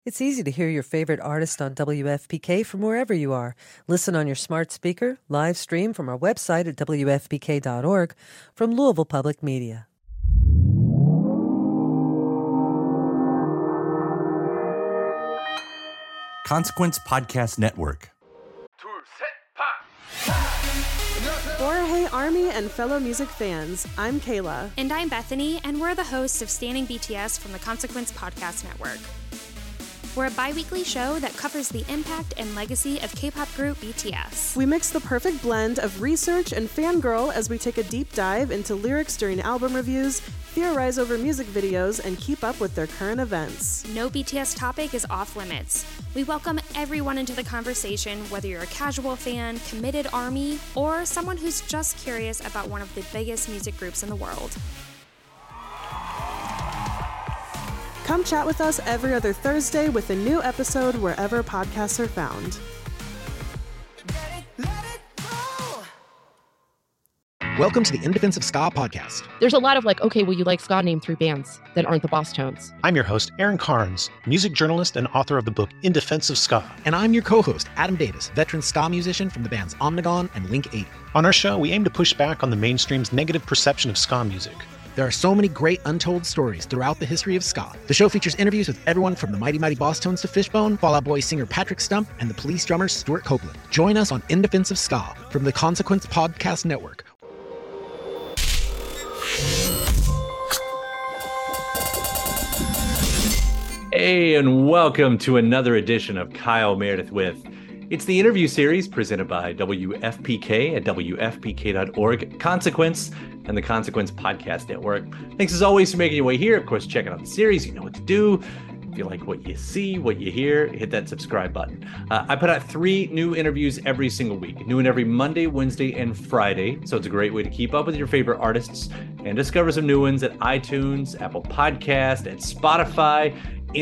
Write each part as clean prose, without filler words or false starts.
It's easy to hear your favorite artist on WFPK from wherever you are. Listen on your smart speaker, live stream from our website at WFPK.org from Louisville Public Media. Consequence Podcast Network. Hey Army and fellow music fans, I'm Kayla. And I'm Bethany, and we're the hosts of Standing BTS from the Consequence Podcast Network. We're a bi-weekly show that covers the impact and legacy of K-pop group BTS. We mix the perfect blend of research and fangirl as we take a deep dive into lyrics during album reviews, theorize over music videos, and keep up with their current events. No BTS topic is off limits. We welcome everyone into the conversation, whether you're a casual fan, committed ARMY, or someone who's just curious about one of the biggest music groups in the world. Come chat with us every other Thursday with a new episode wherever podcasts are found. Welcome to the In Defense of Ska podcast. There's a lot of okay, well, you like ska, name 3 bands that aren't the Boss Tones. I'm your host, Aaron Carnes, music journalist and author of the book In Defense of Ska. And I'm your co-host, Adam Davis, veteran ska musician from the bands Omnigone and Link 80. On our show, we aim to push back on the mainstream's negative perception of ska music. There are so many great untold stories throughout the history of ska. The show features interviews with everyone from the Mighty Mighty Boss Tones to Fishbone, Fall Out Boy singer Patrick Stump, and the Police drummer Stuart Copeland. Join us on In Defense of Ska from the Consequence Podcast Network. Hey, and welcome to another edition of Kyle Meredith With. It's the interview series presented by WFPK at WFPK.org, Consequence, and the Consequence Podcast Network. Thanks as always for making your way here. Of course, checking out the series. You know what to do. If you like what you see, what you hear, hit that subscribe button. I put out 3 new interviews every single week, new and every Monday, Wednesday, and Friday. So it's a great way to keep up with your favorite artists and discover some new ones at iTunes, Apple Podcast, at Spotify,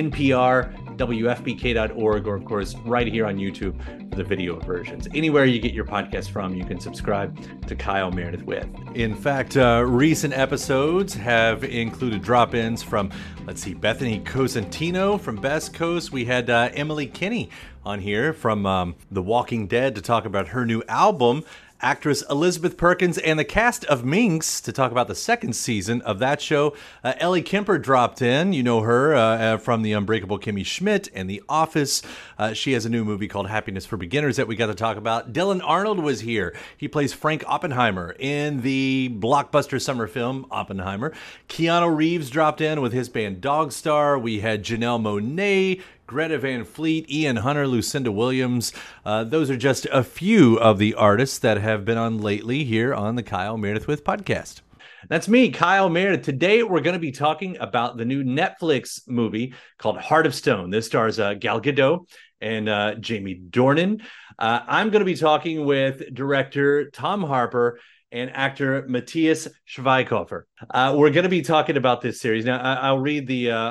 NPR, WFPK.org, or of course, right here on YouTube for the video versions. Anywhere you get your podcast from, you can subscribe to Kyle Meredith With. In fact, recent episodes have included drop-ins from, Bethany Cosentino from Best Coast. We had Emily Kinney on here from The Walking Dead to talk about her new album. Actress Elizabeth Perkins and the cast of Minx to talk about the second season of that show. Ellie Kemper dropped in. You know her from The Unbreakable Kimmy Schmidt and The Office. She has a new movie called Happiness for Beginners that we got to talk about. Dylan Arnold was here. He plays Frank Oppenheimer in the blockbuster summer film Oppenheimer. Keanu Reeves dropped in with his band Dogstar. We had Janelle Monáe, Greta Van Fleet, Ian Hunter, Lucinda Williams. Those are just a few of the artists that have been on lately here on the Kyle Meredith With podcast. That's me, Kyle Meredith. Today, we're going to be talking about the new Netflix movie called Heart of Stone. This stars Gal Gadot and Jamie Dornan. I'm going to be talking with director Tom Harper and actor Matthias Schweighöfer. We're going to be talking about this series. Now, I'll read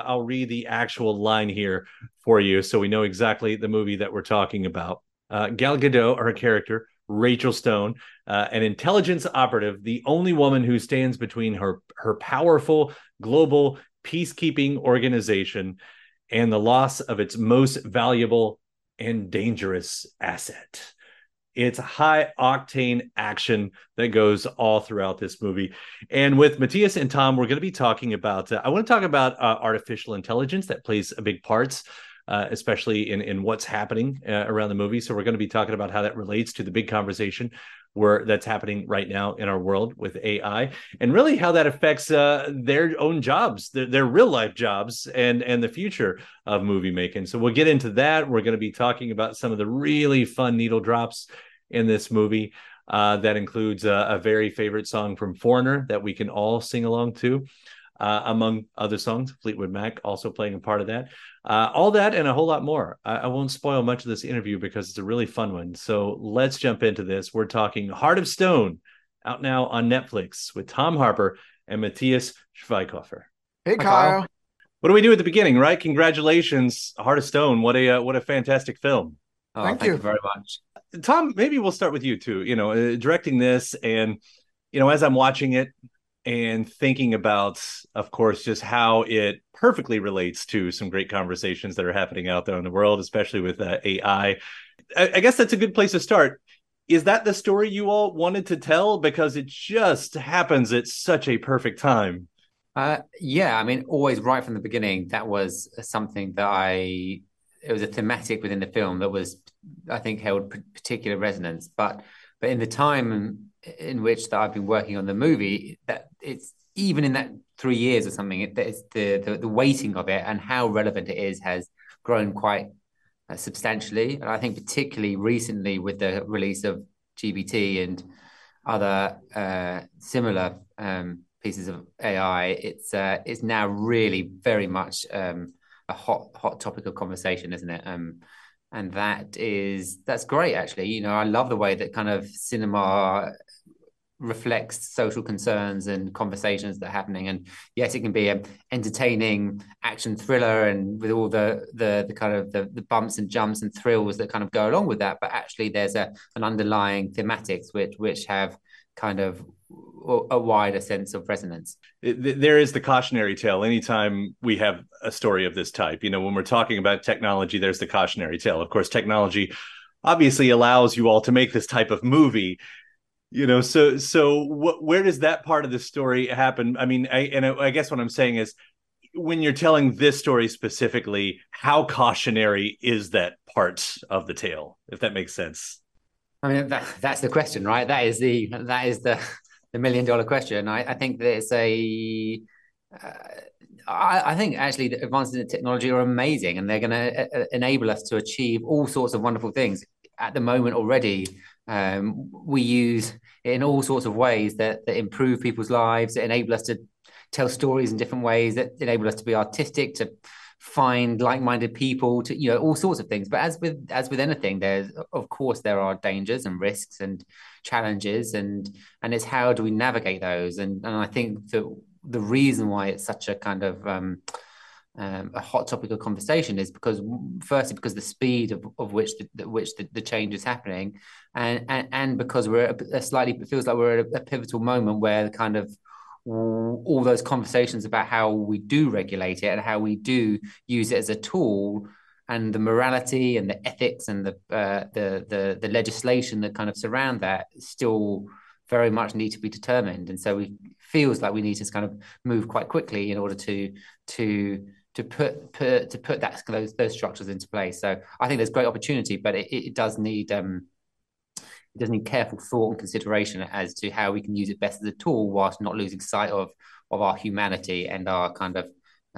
the actual line here for you so we know exactly the movie that we're talking about. Gal Gadot, her character, Rachel Stone, an intelligence operative, the only woman who stands between her powerful global peacekeeping organization and the loss of its most valuable and dangerous asset. It's high-octane action that goes all throughout this movie. And with Matthias and Tom, we're going to be talking about, I want to talk about artificial intelligence that plays a big part, especially in what's happening around the movie. So we're going to be talking about how that relates to the big conversation that's happening right now in our world with AI, and really how that affects their own jobs, their real-life jobs, and the future of movie making. So we'll get into that. We're going to be talking about some of the really fun needle drops in this movie. That includes a very favorite song from Foreigner that we can all sing along to, among other songs. Fleetwood Mac also playing a part of that. All that and a whole lot more. I won't spoil much of this interview because it's a really fun one. So let's jump into this. We're talking Heart of Stone, out now on Netflix with Tom Harper and Matthias Schweighöfer. Hey, Kyle. What do we do at the beginning, right? Congratulations, Heart of Stone. What a fantastic film. Thank you very much. Tom, maybe we'll start with you too, directing this, and, as I'm watching it and thinking about, of course, just how it perfectly relates to some great conversations that are happening out there in the world, especially with AI. I guess that's a good place to start. Is that the story you all wanted to tell? Because it just happens at such a perfect time. Yeah, I mean, always right from the beginning, that was something that it was a thematic within the film that was, I think, held particular resonance. But in the time in which that I've been working on the movie, that it's even in that 3 years or something, it's the weighting of it and how relevant it is has grown quite substantially. And I think particularly recently with the release of GPT and other similar pieces of AI, it's now really very much a hot topic of conversation, isn't it? And that's great, actually. You know, I love the way that kind of cinema reflects social concerns and conversations that are happening. And yes, it can be an entertaining action thriller and with all the kind of the bumps and jumps and thrills that kind of go along with that. But actually there's an underlying thematics which have kind of a wider sense of resonance. There is the cautionary tale anytime we have a story of this type. You know, when we're talking about technology, there's the cautionary tale. Of course, technology obviously allows you all to make this type of movie. You know, where does that part of the story happen? I mean, I guess what I'm saying is, when you're telling this story specifically, how cautionary is that part of the tale, if that makes sense? I mean, that's the question, right? That is the $1 million question. I think that it's I think actually the advances in technology are amazing, and they're going to enable us to achieve all sorts of wonderful things. At the moment already, we use it in all sorts of ways that improve people's lives, that enable us to tell stories in different ways, that enable us to be artistic, to find like-minded people, to, you know, all sorts of things. But as with anything, of course there are dangers and risks and challenges, and it's how do we navigate those? And I think that the reason why it's such a kind of a hot topic of conversation is because the speed of which the change is happening, and because we're it feels like we're at a pivotal moment where kind of all those conversations about how we do regulate it and how we do use it as a tool, and the morality and the ethics and the legislation that kind of surround that still very much need to be determined. And so it feels like we need to kind of move quite quickly in order to put those structures into place. So I think there's great opportunity, but it does need careful thought and consideration as to how we can use it best as a tool whilst not losing sight of our humanity and our kind of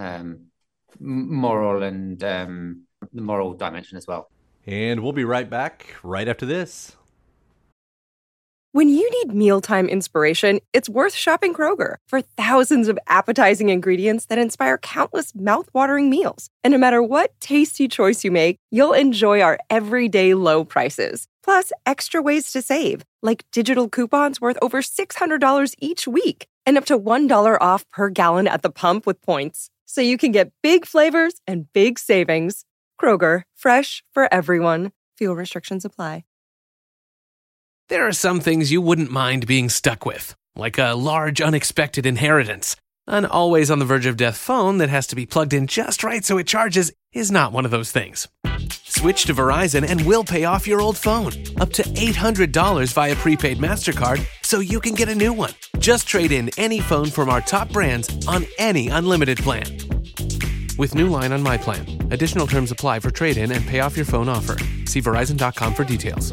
moral and the moral dimension as well. And we'll be right back right after this. When you need mealtime inspiration, it's worth shopping Kroger for thousands of appetizing ingredients that inspire countless mouth-watering meals. And no matter what tasty choice you make, you'll enjoy our everyday low prices. Plus, extra ways to save, like digital coupons worth over $600 each week and up to $1 off per gallon at the pump with points. So you can get big flavors and big savings. Kroger, fresh for everyone. Fuel restrictions apply. There are some things you wouldn't mind being stuck with, like a large unexpected inheritance. An always on the verge of death phone that has to be plugged in just right so it charges is not one of those things. Switch to Verizon and we'll pay off your old phone, up to $800 via prepaid MasterCard, so you can get a new one. Just trade in any phone from our top brands on any unlimited plan. With new line on My Plan. Additional terms apply for trade-in and pay off your phone offer. See Verizon.com for details.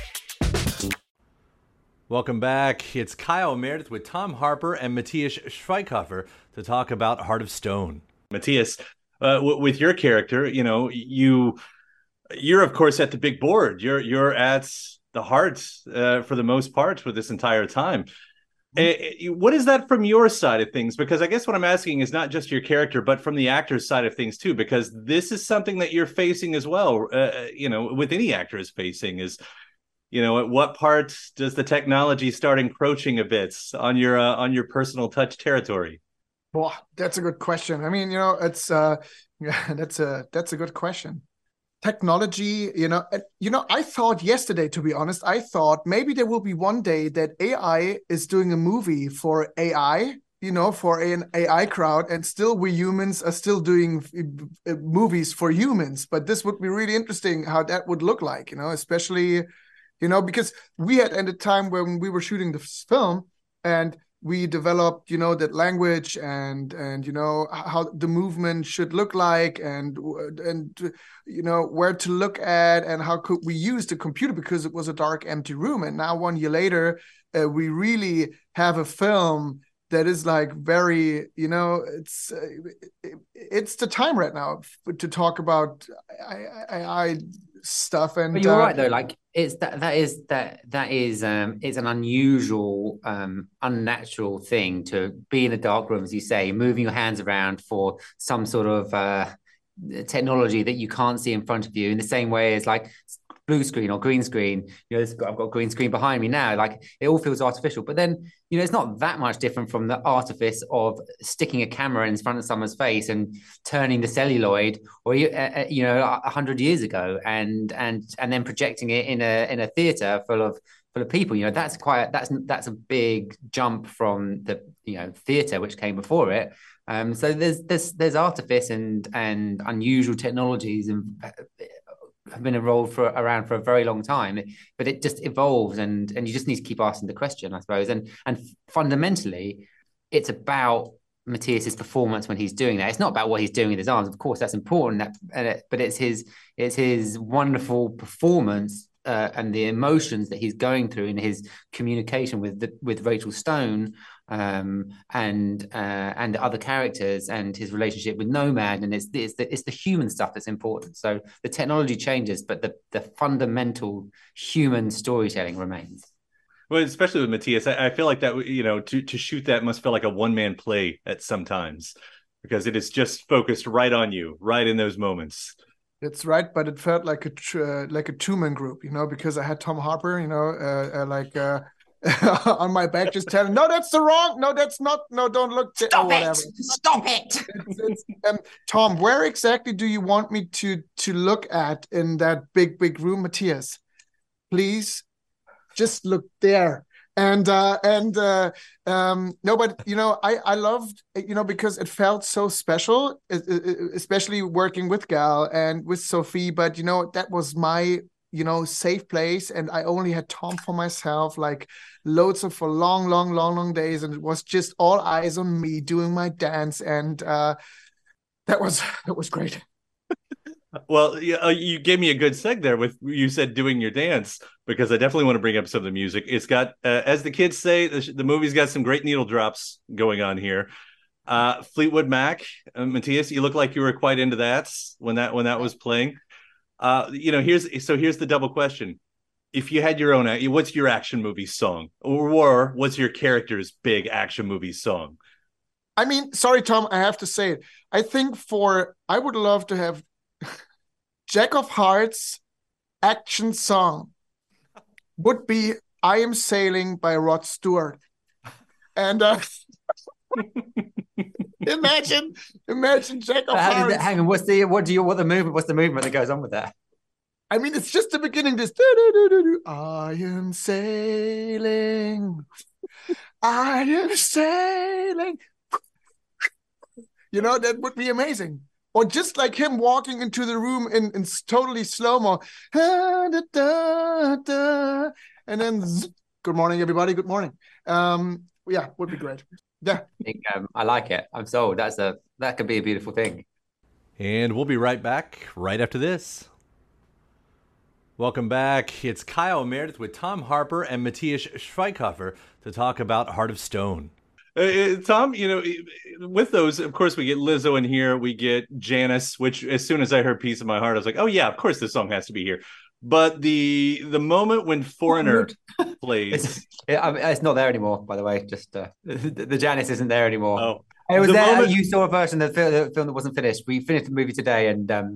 Welcome back. It's Kyle Meredith with Tom Harper and Matthias Schweighöfer to talk about Heart of Stone. Matthias, with your character, you know, you're of course at the big board. You're at the heart for the most part for this entire time. What is that from your side of things? Because I guess what I'm asking is not just your character, but from the actor's side of things too, because this is something that you're facing as well. You know, with any actor is facing is, you know, at what part does the technology start encroaching a bit on your personal touch territory? Well, that's a good question. I mean, you know, it's that's a good question. Technology, you know, I thought yesterday, to be honest, I thought maybe there will be one day that AI is doing a movie for AI, for an AI crowd, and still we humans are still doing movies for humans. But this would be really interesting how that would look like, especially, because we had at a time when we were shooting this film and we developed, that language and how the movement should look like and where to look at and how could we use the computer because it was a dark, empty room. And now 1 year later, we really have a film that is like very, it's the time right now to talk about AI stuff. And but you're right though, like it's that is it's an unusual, unnatural thing to be in a dark room, as you say, moving your hands around for some sort of technology that you can't see in front of you, in the same way as like blue screen or green screen. I've got green screen behind me now. Like it all feels artificial, but then it's not that much different from the artifice of sticking a camera in front of someone's face and turning the celluloid, or 100 years ago, and then projecting it in a theater full of people. That's a big jump from the theater which came before it. So there's artifice and unusual technologies and have been around for a very long time, but it just evolves, and you just need to keep asking the question, I suppose. And fundamentally, it's about Matthias's performance when he's doing that. It's not about what he's doing with his arms. Of course, that's important, but it's his wonderful performance and the emotions that he's going through in his communication with Rachel Stone and other characters, and his relationship with Nomad, and it's the human stuff that's important. So the technology changes, but the fundamental human storytelling remains. Well, especially with Matthias, I feel like that to shoot that must feel like a one-man play at sometimes, because it is just focused right on you, right in those moments. It's right, but it felt like a two-man group, because I had Tom Harper, on my back, just telling, no, that's the wrong, no, that's not, no, don't look, stop it. Tom, where exactly do you want me to look at in that big room, Matthias? Please, just look there. And no, but I loved, because it felt so special, especially working with Gal and with Sophie. But that was my safe place, and I only had Tom for myself, like loads of for long days, and it was just all eyes on me doing my dance, and that was great. Well, you gave me a good seg there with you said doing your dance, because I definitely want to bring up some of the music. It's got, as the kids say, the movie's got some great needle drops going on here. Fleetwood Mac, Matthias, you look like you were quite into that when that was playing. Here's the double question. If you had your own, what's your action movie song, or what's your character's big action movie song? I mean, sorry, Tom, I have to say it. I think I would love to have Jack of Hearts action song would be I Am Sailing by Rod Stewart. And imagine Jack of Hearts. Hang on, what's the movement that goes on with that? I mean, it's just the beginning, this I am sailing. I am sailing. That would be amazing. Or just like him walking into the room in totally slow-mo. And then, good morning, everybody. Good morning. Yeah, would be great. Yeah. I think I like it. I'm sold. That could be a beautiful thing. And we'll be right back right after this. Welcome back. It's Kyle Meredith with Tom Harper and Matthias Schweighöfer to talk about Heart of Stone. Tom, with those, of course, we get Lizzo in here. We get Janice, which as soon as I heard Piece of My Heart, I was like, oh, yeah, of course this song has to be here. But the moment when Foreigner plays... It's not there anymore, by the way. Just the Janice isn't there anymore. Oh. It was there. You saw a version of the film that wasn't finished. We finished the movie today, and the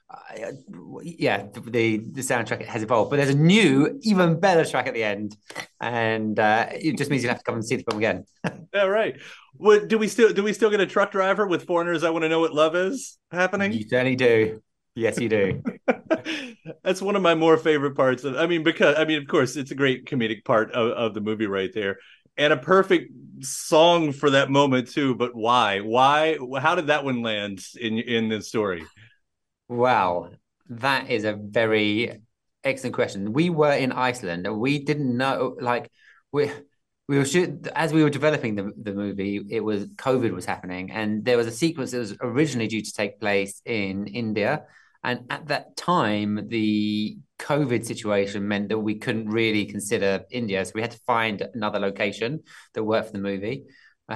soundtrack has evolved. But there's a new, even better track at the end, and it just means you have to come and see the film again. Yeah, right. What do we still get a truck driver with Foreigners? I Want to Know What Love Is happening. You certainly do. Yes, you do. That's one of my more favorite parts. Of course, it's a great comedic part of the movie right there. and a perfect song for that moment too. But why? How did that one land in the story? Wow, that is a very excellent question. We were in Iceland and we didn't know, like, we were as we were developing the movie, COVID was happening, and there was a sequence that was originally due to take place in India. And at that time, the COVID situation meant that we couldn't really consider India. So we had to find another location that worked for the movie.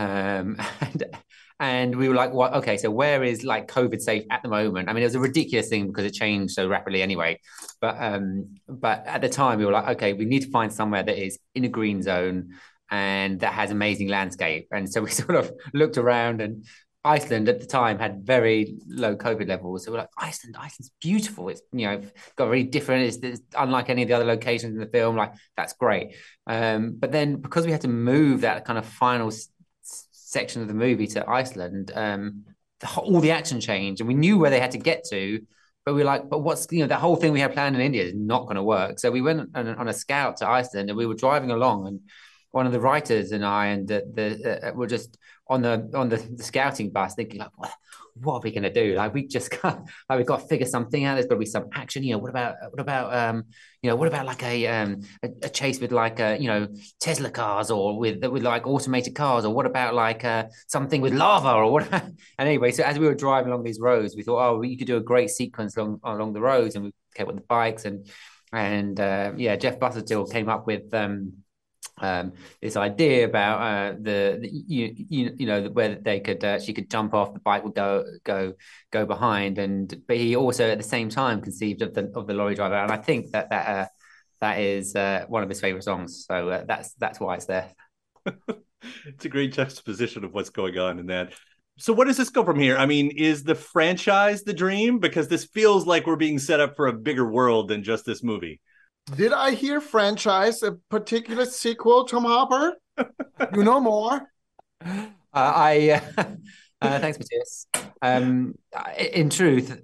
And we were like, well, okay, so where is like COVID safe at the moment? I mean, it was a ridiculous thing because it changed so rapidly anyway. But at the time we were like, okay, we need to find somewhere that is in a green zone and that has amazing landscape. And so we sort of looked around, and Iceland at the time had very low COVID levels. So we're like, Iceland's beautiful. It's, got really different. It's unlike any of the other locations in the film. Like, that's great. But then because we had to move that kind of final section of the movie to Iceland, all the action changed, and we knew where they had to get to, but we were like, but what's, that whole thing we had planned in India is not going to work. So we went on a scout to Iceland, and we were driving along, and one of the writers and I and were just on the scouting bus thinking, like, what are we going to do? Like, we just can't, like, we've got to figure something out. There's got to be some action. What about like a chase with like Tesla cars, or with like automated cars, or what about like something with lava, or what? And anyway, so as we were driving along these roads, we thought, oh, you could do a great sequence along the roads, and we came up with the bikes, and Jeff Busuttil came up with this idea about where they could she could jump off, the bike would go behind, but he also at the same time conceived of the lorry driver, and I think that is one of his favorite songs, so that's why it's there. It's a great juxtaposition of what's going on in that. So where does this go from here? I mean, is the franchise the dream? Because this feels like we're being set up for a bigger world than just this movie. Did I hear franchise, a particular sequel, Tom Harper? You know more. Thanks, Matthias. In truth,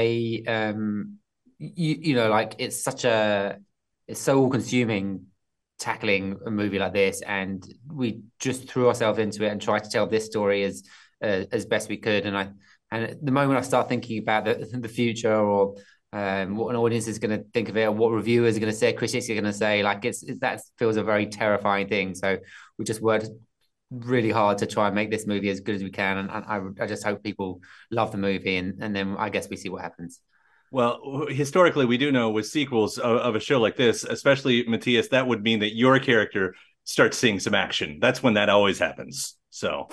it's so all-consuming tackling a movie like this, and we just threw ourselves into it and tried to tell this story as best we could. And at the moment I start thinking about the future, or what an audience is going to think of it, or what reviewers are going to say, critics are going to say, like that feels a very terrifying thing. So we just worked really hard to try and make this movie as good as we can, and I just hope people love the movie, and then I guess we see what happens. Well, historically, we do know with sequels of a show like this, especially Matthias, that would mean that your character starts seeing some action. That's when that always happens. So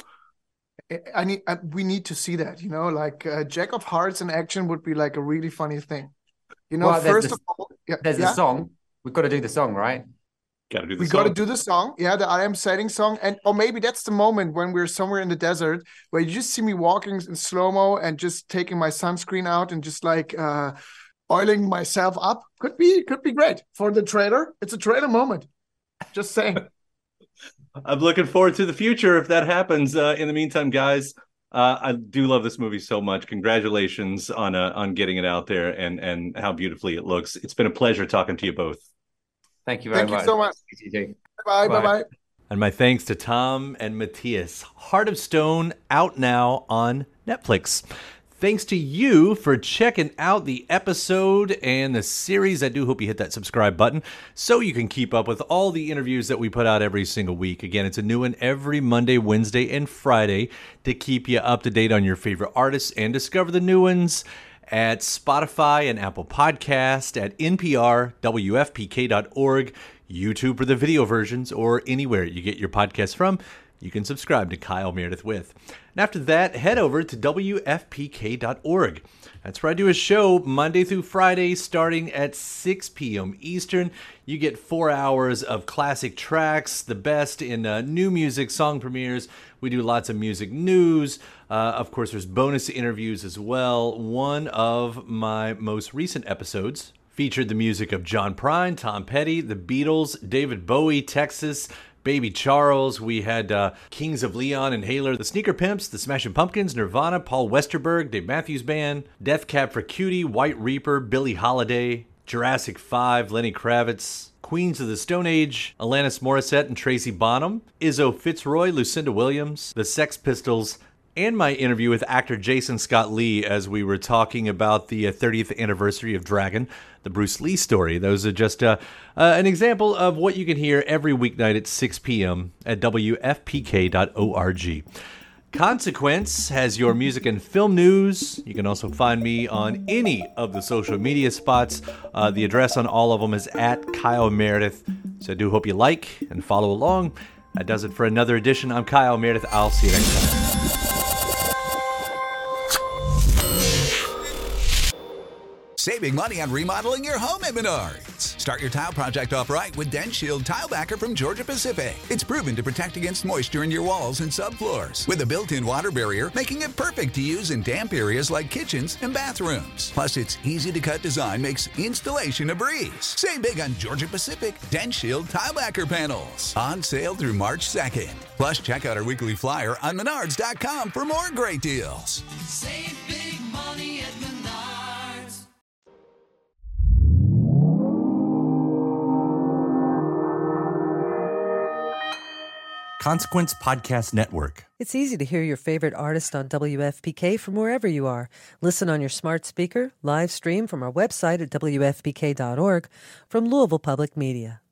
we need to see that, like Jack of Hearts in action would be like a really funny thing. There's the song. We've got to do the song, right? Got to do the we song. Got to do the song. Yeah, the I Am Setting song. Or maybe that's the moment when we're somewhere in the desert where you just see me walking in slow-mo and just taking my sunscreen out and just like oiling myself up. Could be great for the trailer. It's a trailer moment. Just saying. I'm looking forward to the future if that happens. In the meantime, guys, I do love this movie so much. Congratulations on getting it out there and how beautifully it looks. It's been a pleasure talking to you both. Thank you very much. Thank you so much. Bye. And my thanks to Tom and Matthias. Heart of Stone out now on Netflix. Thanks to you for checking out the episode and the series. I do hope you hit that subscribe button so you can keep up with all the interviews that we put out every single week. Again, it's a new one every Monday, Wednesday, and Friday to keep you up to date on your favorite artists and discover the new ones at Spotify and Apple Podcast, at NPR, WFPK.org, YouTube for the video versions, or anywhere you get your podcasts from. You can subscribe to Kyle Meredith With. And after that, head over to WFPK.org. That's where I do a show Monday through Friday starting at 6 p.m. Eastern. You get 4 hours of classic tracks, the best in new music, song premieres. We do lots of music news. Of course, there's bonus interviews as well. One of my most recent episodes featured the music of John Prine, Tom Petty, the Beatles, David Bowie, Texas, Baby Charles. We had Kings of Leon and Inhaler, the Sneaker Pimps, the Smashing Pumpkins, Nirvana, Paul Westerberg, Dave Matthews Band, Death Cab for Cutie, White Reaper, Billie Holiday, Jurassic 5, Lenny Kravitz, Queens of the Stone Age, Alanis Morissette and Tracy Bonham, Izzo Fitzroy, Lucinda Williams, the Sex Pistols, and my interview with actor Jason Scott Lee as we were talking about the 30th anniversary of Dragon, the Bruce Lee story. Those are just an example of what you can hear every weeknight at 6 p.m. at WFPK.org. Consequence has your music and film news. You can also find me on any of the social media spots. The address on all of them is at Kyle Meredith. So I do hope you like and follow along. That does it for another edition. I'm Kyle Meredith. I'll see you next time. Saving money on remodeling your home at Menards. Start your tile project off right with DensShield Tile Backer from Georgia Pacific. It's proven to protect against moisture in your walls and subfloors with a built-in water barrier, making it perfect to use in damp areas like kitchens and bathrooms. Plus, its easy-to-cut design makes installation a breeze. Save big on Georgia Pacific DensShield Tile Backer panels. On sale through March 2nd. Plus, check out our weekly flyer on Menards.com for more great deals. Save big money at Menards. Consequence Podcast Network. It's easy to hear your favorite artist on WFPK from wherever you are. Listen on your smart speaker, live stream from our website at WFPK.org, from Louisville Public Media.